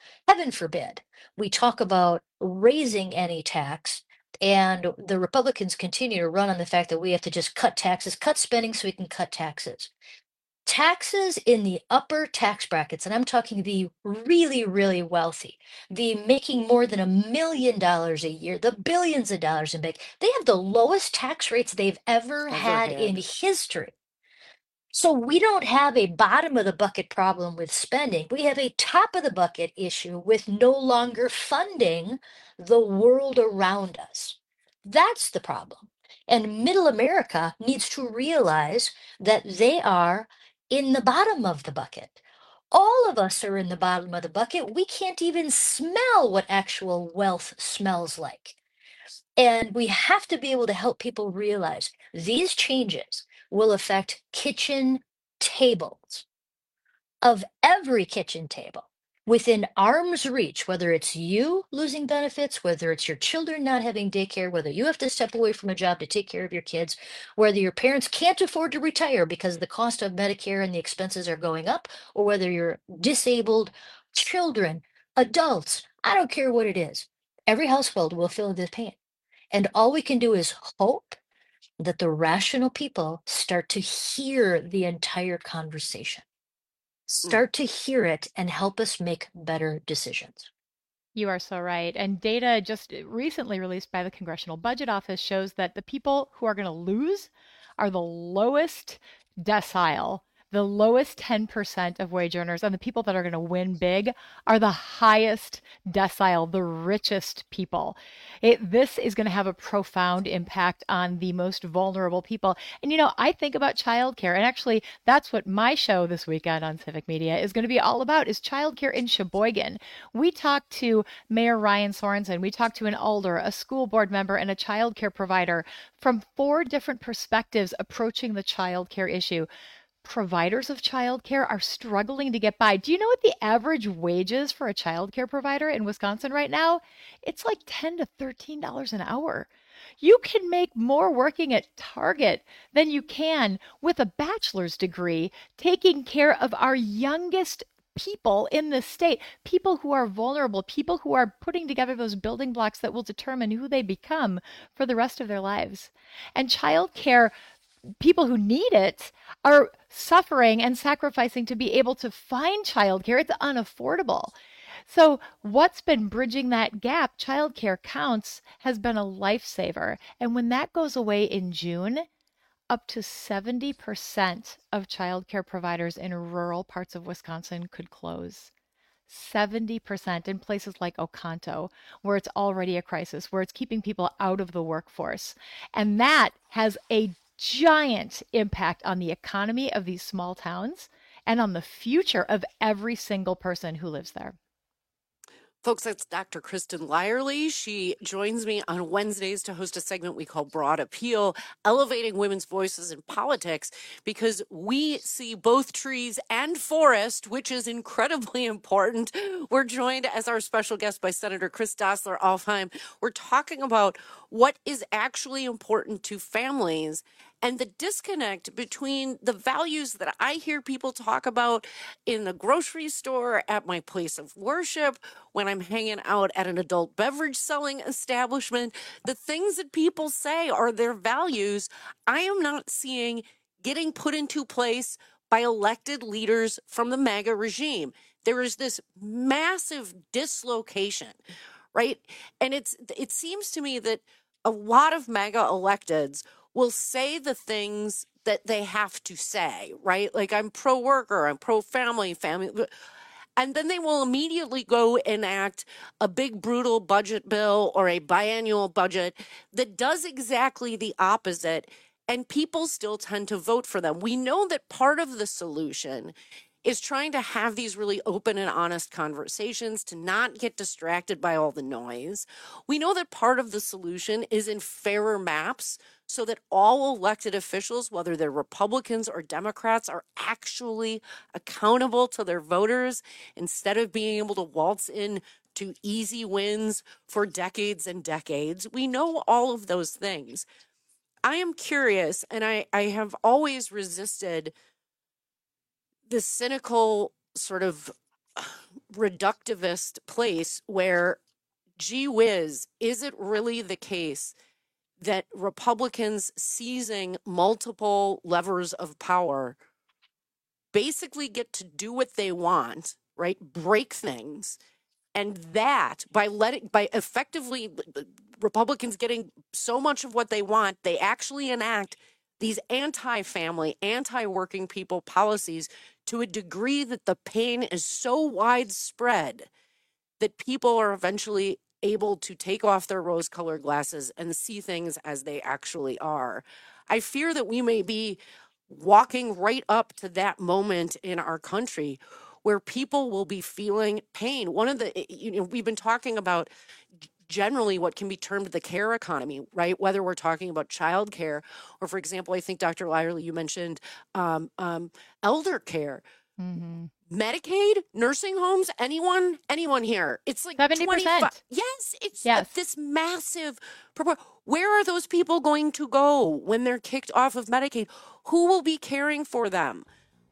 we talk about raising any tax, and the Republicans continue to run on the fact that we have to just cut taxes, cut spending so we can cut taxes. Taxes in the upper tax brackets, and I'm talking the really, really wealthy, the making more than $1 million a year, the billions of dollars in bank, they have the lowest tax rates they've ever had in history. So we don't have a bottom of the bucket problem with spending. We have a top of the bucket issue with no longer funding the world around us. That's the problem. And middle America needs to realize that they are in the bottom of the bucket. All of us are in the bottom of the bucket. We can't even smell what actual wealth smells like. And we have to be able to help people realize these changes will affect kitchen tables, of every kitchen table within arm's reach, whether it's you losing benefits, whether it's your children not having daycare, whether you have to step away from a job to take care of your kids, whether your parents can't afford to retire because the cost of Medicare and the expenses are going up, or whether you're disabled, children, adults, I don't care what it is. Every household will feel this pain. And all we can do is hope that the rational people start to hear the entire conversation. Start to hear it and help us make better decisions. You are so right. And data just recently released by the Congressional Budget Office shows that the people who are going to lose are the lowest decile the lowest 10% of wage earners and the people that are going to win big are the highest decile, the richest people. This is going to have a profound impact on the most vulnerable people. And, I think about childcare, and actually that's what my show this weekend on Civic Media is going to be all about, is childcare in Sheboygan. We talked to Mayor Ryan Sorensen. We talked to an elder, a school board member, and a childcare provider from 4 different perspectives approaching the childcare issue. Providers of childcare are struggling to get by. Do you know what the average wages for a childcare provider in Wisconsin right now? It's like $10 to $13 an hour. You can make more working at Target than you can with a bachelor's degree taking care of our youngest people in the state, people who are vulnerable, people who are putting together those building blocks that will determine who they become for the rest of their lives. And childcare, people who need it are suffering and sacrificing to be able to find childcare. It's unaffordable. So what's been bridging that gap, Childcare Counts, has been a lifesaver. And when that goes away in June, up to 70% of childcare providers in rural parts of Wisconsin could close. 70% in places like Oconto, where it's already a crisis, where it's keeping people out of the workforce. And that has a giant impact on the economy of these small towns and on the future of every single person who lives there. Folks, that's Dr. Kristen Lyerly. She joins me on Wednesdays to host a segment we call Broad Appeal, elevating women's voices in politics, because we see both trees and forest, which is incredibly important. We're joined as our special guest by Senator Chris Dossler-Alfheim. We're talking about what is actually important to families and the disconnect between the values that I hear people talk about in the grocery store, at my place of worship, when I'm hanging out at an adult beverage selling establishment. The things that people say are their values, I am not seeing getting put into place by elected leaders from the MAGA regime. There is this massive dislocation, right? And it seems to me that a lot of MAGA electeds will say the things that they have to say, right? Like, I'm pro-worker, I'm pro-family, and then they will immediately go enact a big, brutal budget bill or a biannual budget that does exactly the opposite, and people still tend to vote for them. We know that part of the solution is trying to have these really open and honest conversations, to not get distracted by all the noise. We know that part of the solution is in fairer maps, so that all elected officials, whether they're Republicans or Democrats, are actually accountable to their voters, instead of being able to waltz in to easy wins for decades and decades. We know all of those things. I am curious, and I have always resisted this cynical sort of reductivist place where, gee whiz, is it really the case that Republicans seizing multiple levers of power basically get to do what they want, right? Break things. And that by effectively Republicans getting so much of what they want, they actually enact these anti-family, anti-working people policies to a degree that the pain is so widespread that people are eventually able to take off their rose-colored glasses and see things as they actually are. I fear that we may be walking right up to that moment in our country where people will be feeling pain. One of the, we've been talking about generally what can be termed the care economy, right? Whether we're talking about childcare or, for example, I think Dr. Lyerly, you mentioned elder care. Mm-hmm. Medicaid, nursing homes, anyone here? It's like 70%. 25. Yes, it's this massive. Where are those people going to go when they're kicked off of Medicaid? Who will be caring for them?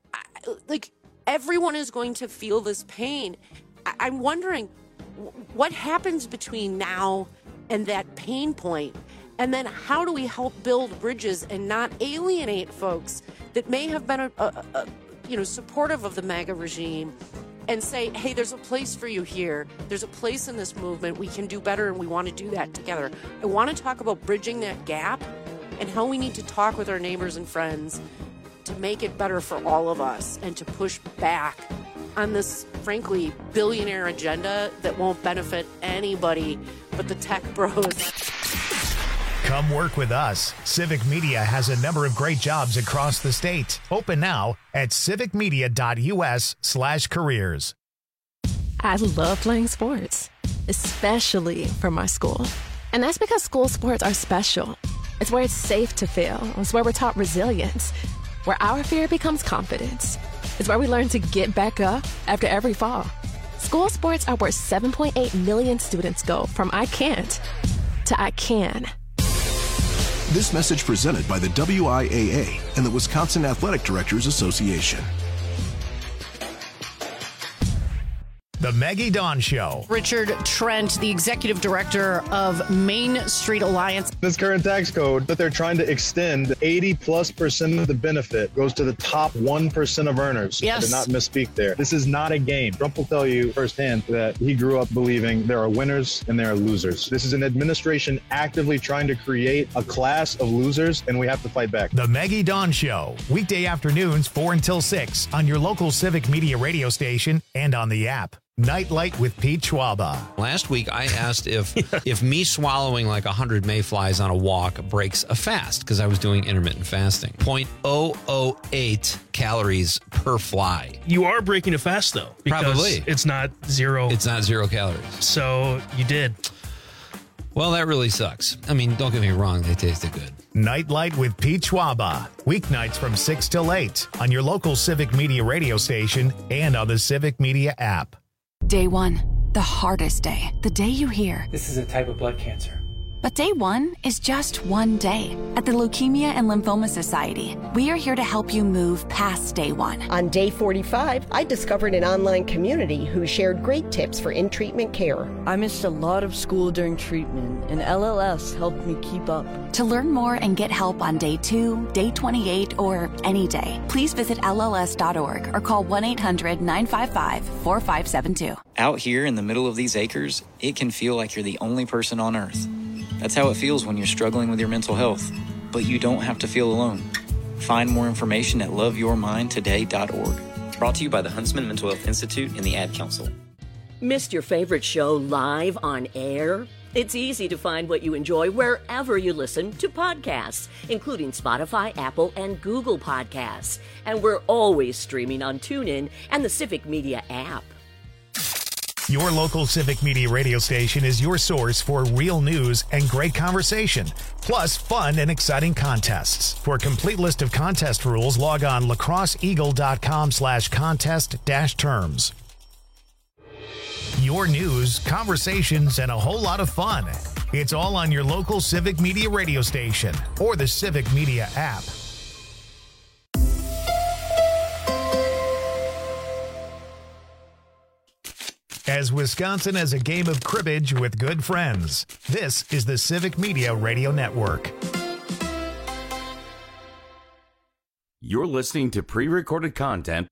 Everyone is going to feel this pain. I'm wondering what happens between now and that pain point, and then how do we help build bridges and not alienate folks that may have been supportive of the MAGA regime, and say, hey, there's a place for you here. There's a place in this movement. We can do better, and we want to do that together. I want to talk about bridging that gap and how we need to talk with our neighbors and friends to make it better for all of us and to push back on this, frankly, billionaire agenda that won't benefit anybody but the tech bros. Come work with us. Civic Media has a number of great jobs across the state. Open now at civicmedia.us/careers. I love playing sports, especially for my school. And that's because school sports are special. It's where it's safe to fail. It's where we're taught resilience, where our fear becomes confidence. It's where we learn to get back up after every fall. School sports are where 7.8 million students go from I can't to I can. This message presented by the WIAA and the Wisconsin Athletic Directors Association. The Maggie Dawn Show. Richard Trent, the executive director of Main Street Alliance. This current tax code that they're trying to extend, 80+% of the benefit goes to the top 1% of earners. Yes. I did not misspeak there. This is not a game. Trump will tell you firsthand that he grew up believing there are winners and there are losers. This is an administration actively trying to create a class of losers, and we have to fight back. The Maggie Dawn Show. Weekday afternoons 4 until 6 on your local Civic Media radio station and on the app. Nightlight with Pete Schwaba. Last week, I asked if me swallowing like 100 mayflies on a walk breaks a fast, because I was doing intermittent fasting. 0.008 calories per fly. You are breaking a fast, though. Because Probably. it's not zero. It's not 0 calories. So you did. Well, that really sucks. I mean, don't get me wrong, they tasted good. Nightlight with Pete Schwaba. Weeknights from 6 till 8 on your local Civic Media radio station and on the Civic Media app. Day one, the hardest day. The day you hear, "This is a type of blood cancer." But day one is just one day. At the Leukemia and Lymphoma Society, we are here to help you move past day one. On day 45, I discovered an online community who shared great tips for in-treatment care. I missed a lot of school during treatment, and LLS helped me keep up. To learn more and get help on day 2, day 28, or any day, please visit LLS.org or call 1-800-955-4572. Out here in the middle of these acres, it can feel like you're the only person on Earth. That's how it feels when you're struggling with your mental health. But you don't have to feel alone. Find more information at loveyourmindtoday.org. Brought to you by the Huntsman Mental Health Institute and the Ad Council. Missed your favorite show live on air? It's easy to find what you enjoy wherever you listen to podcasts, including Spotify, Apple, and Google Podcasts. And we're always streaming on TuneIn and the Civic Media app. Your local Civic Media radio station is your source for real news and great conversation, plus fun and exciting contests. For a complete list of contest rules, log on lacrosseeagle.com/contest-terms. Your news, conversations, and a whole lot of fun. It's all on your local Civic Media radio station or the Civic Media app. As Wisconsin has a game of cribbage with good friends, this is the Civic Media Radio Network. You're listening to pre-recorded content.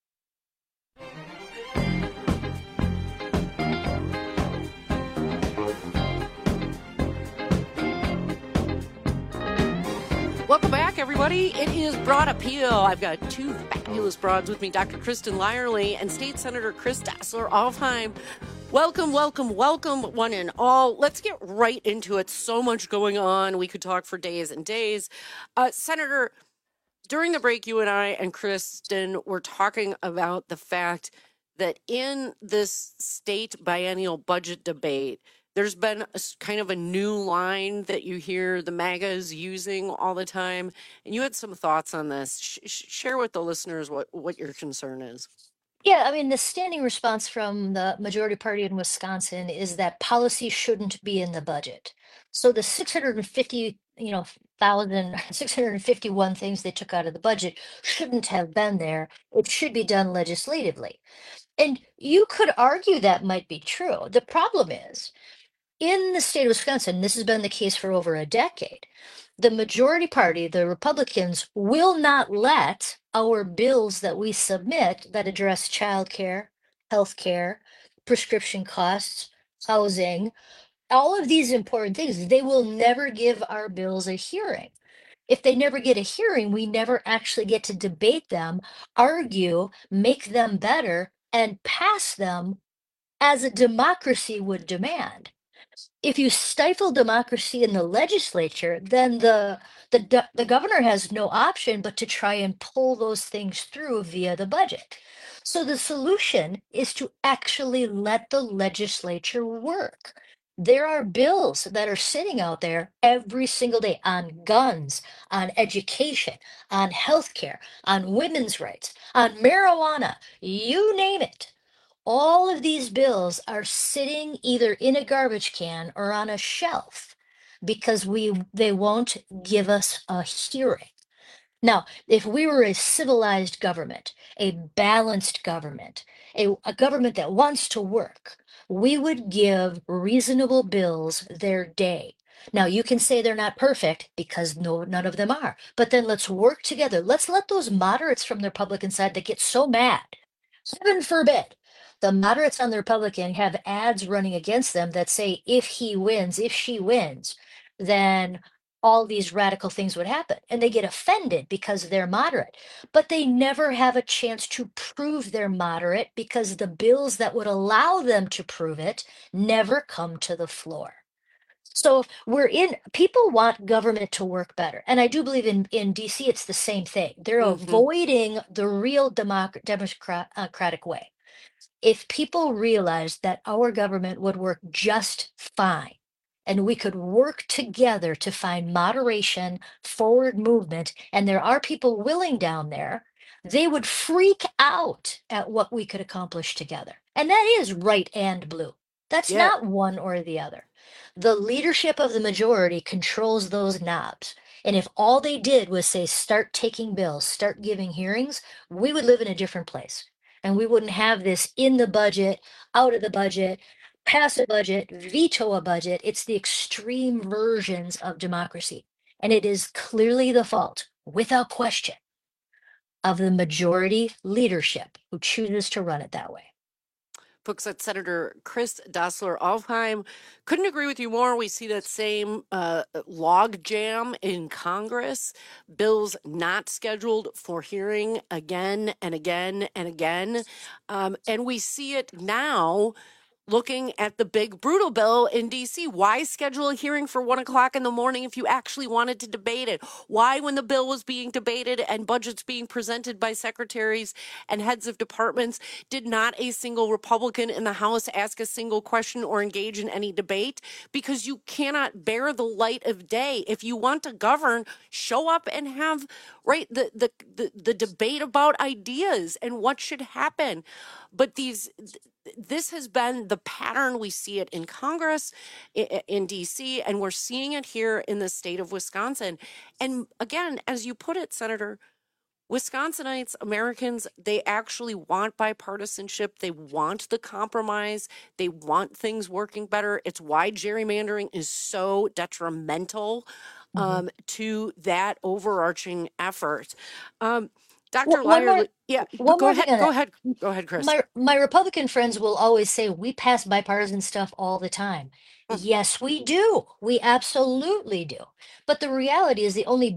Welcome back, everybody. It is Broad Appeal. I've got two fabulous broads with me, Dr. Kristen Lyerly and State Senator Chris Dassler-Offheim. Welcome, welcome, welcome, one and all. Let's get right into it. So much going on. We could talk for days and days. Senator, during the break, you and I and Kristen were talking about the fact that in this state biennial budget debate, there's been kind of a new line that you hear the MAGAs using all the time. And you had some thoughts on this. Share with the listeners what your concern is. Yeah, I mean, the standing response from the majority party in Wisconsin is that policy shouldn't be in the budget. So the 651 things they took out of the budget shouldn't have been there. It should be done legislatively. And you could argue that might be true. The problem is, in the state of Wisconsin, this has been the case for over a decade, the majority party, the Republicans, will not let our bills that we submit that address childcare, healthcare, prescription costs, housing, all of these important things, they will never give our bills a hearing. If they never get a hearing, we never actually get to debate them, argue, make them better, and pass them as a democracy would demand. If you stifle democracy in the legislature, then the governor has no option but to try and pull those things through via the budget. So the solution is to actually let the legislature work. There are bills that are sitting out there every single day on guns, on education, on healthcare, on women's rights, on marijuana, you name it. All of these bills are sitting either in a garbage can or on a shelf because they won't give us a hearing. Now, if we were a civilized government, a balanced government, a government that wants to work, we would give reasonable bills their day. Now, you can say they're not perfect because none of them are, but then let's work together. Let's let those moderates from the Republican side that get so mad, heaven forbid, the moderates on the Republican have ads running against them that say, if he wins, if she wins, then all these radical things would happen. And they get offended because they're moderate, but they never have a chance to prove they're moderate because the bills that would allow them to prove it never come to the floor. So people want government to work better. And I do believe in DC, it's the same thing. They're avoiding the real democratic way. If people realized that our government would work just fine and we could work together to find moderation, forward movement, and there are people willing down there, they would freak out at what we could accomplish together. And that is right and blue. That's not one or the other. The leadership of the majority controls those knobs. And if all they did was say, start taking bills, start giving hearings, we would live in a different place. And we wouldn't have this in the budget, out of the budget, pass a budget, veto a budget. It's the extreme versions of democracy. And it is clearly the fault, without question, of the majority leadership who chooses to run it that way. Folks, that's Senator Chris Dassler-Offheim. Couldn't agree with you more. We see that same log jam in Congress. Bills not scheduled for hearing again and again and again. And we see it now looking at the big brutal bill in D.C. Why schedule a hearing for 1 o'clock in the morning if you actually wanted to debate it? Why, when the bill was being debated and budgets being presented by secretaries and heads of departments, did not a single Republican in the House ask a single question or engage in any debate? Because you cannot bear the light of day. If you want to govern, show up and have the debate about ideas and what should happen. But this has been the pattern. We see it in Congress, in D.C., and we're seeing it here in the state of Wisconsin. And again, as you put it, Senator, Wisconsinites, Americans, they actually want bipartisanship. They want the compromise. They want things working better. It's why gerrymandering is so detrimental to that overarching effort. Dr. Lyerly, go ahead, Chris. My Republican friends will always say we pass bipartisan stuff all the time. Yes, we do. We absolutely do. But the reality is the only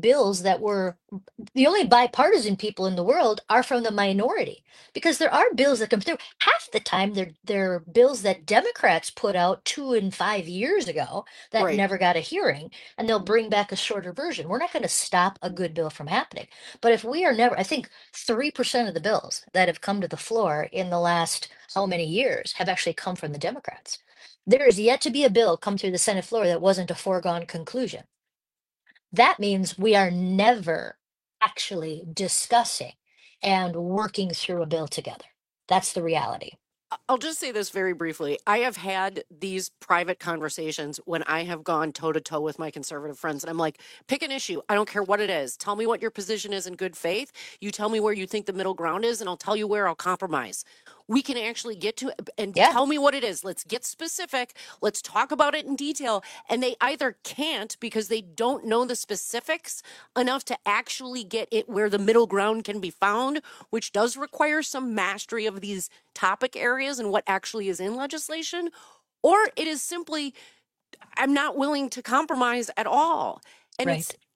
bipartisan people in the world are from the minority, because there are bills that come through. Half the time they're bills that Democrats put out 2 and 5 years ago that never got a hearing, and they'll bring back a shorter version. We're not going to stop a good bill from happening. But if we are never, I think 3% of the bills that have come to the floor in the last how many years have actually come from the Democrats. There is yet to be a bill come through the Senate floor that wasn't a foregone conclusion. That means we are never actually discussing and working through a bill together. That's the reality. I'll just say this very briefly. I have had these private conversations when I have gone toe-to-toe with my conservative friends. And I'm like, pick an issue. I don't care what it is. Tell me what your position is in good faith. You tell me where you think the middle ground is, and I'll tell you where I'll compromise. We can actually get to it and tell me what it is. Let's get specific. Let's talk about it in detail. And they either can't because they don't know the specifics enough to actually get it where the middle ground can be found, which does require some mastery of these topic areas and what actually is in legislation, or it is simply, I'm not willing to compromise at all. And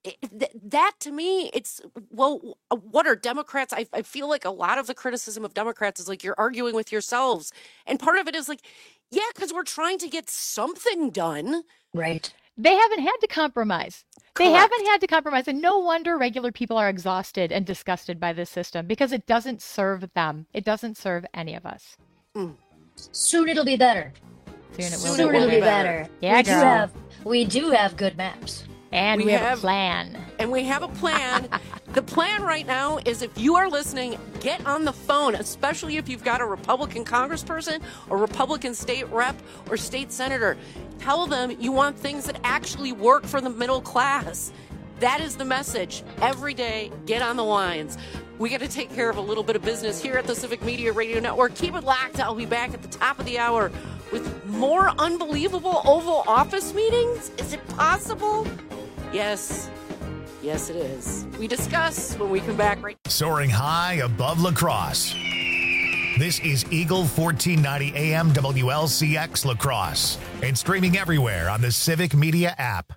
that to me, it's, well, what are Democrats? I feel like a lot of the criticism of Democrats is like you're arguing with yourselves. And part of it is like, yeah, because we're trying to get something done. Right. They haven't had to compromise. They haven't had to compromise. And no wonder regular people are exhausted and disgusted by this system because it doesn't serve them. It doesn't serve any of us. Soon it'll be better. Soon it'll be better. Yeah, we do have good maps. And we have a plan. And we have a plan. The plan right now is, if you are listening, get on the phone, especially if you've got a Republican congressperson or Republican state rep or state senator. Tell them you want things that actually work for the middle class. That is the message. Every day, get on the lines. We got to take care of a little bit of business here at the Civic Media Radio Network. Keep it locked. I'll be back at the top of the hour with more unbelievable Oval Office meetings. Is it possible? Yes. Yes, it is. We discuss when we come back. Right. Soaring high above La Crosse. This is Eagle 1490 AM WLCX La Crosse and streaming everywhere on the Civic Media app.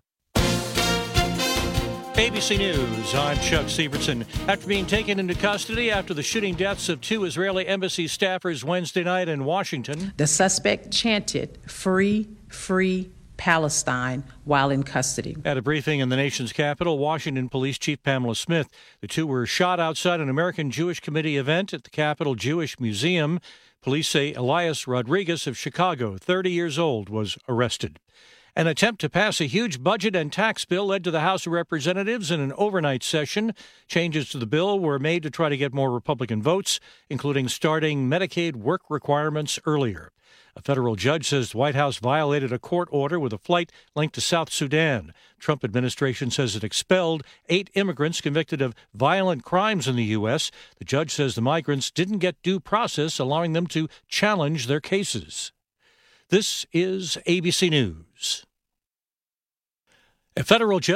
ABC News, I'm Chuck Severson. After being taken into custody after the shooting deaths of 2 Israeli embassy staffers Wednesday night in Washington, the suspect chanted, "Free, free Palestine," while in custody. At a briefing in the nation's capital, Washington Police Chief Pamela Smith, the 2 were shot outside an American Jewish Committee event at the Capitol Jewish Museum. Police say Elias Rodriguez of Chicago, 30 years old, was arrested. An attempt to pass a huge budget and tax bill led to the House of Representatives in an overnight session. Changes to the bill were made to try to get more Republican votes, including starting Medicaid work requirements earlier. A federal judge says the White House violated a court order with a flight linked to South Sudan. Trump administration says it expelled 8 immigrants convicted of violent crimes in the U.S. The judge says the migrants didn't get due process, allowing them to challenge their cases. This is ABC News. A federal judge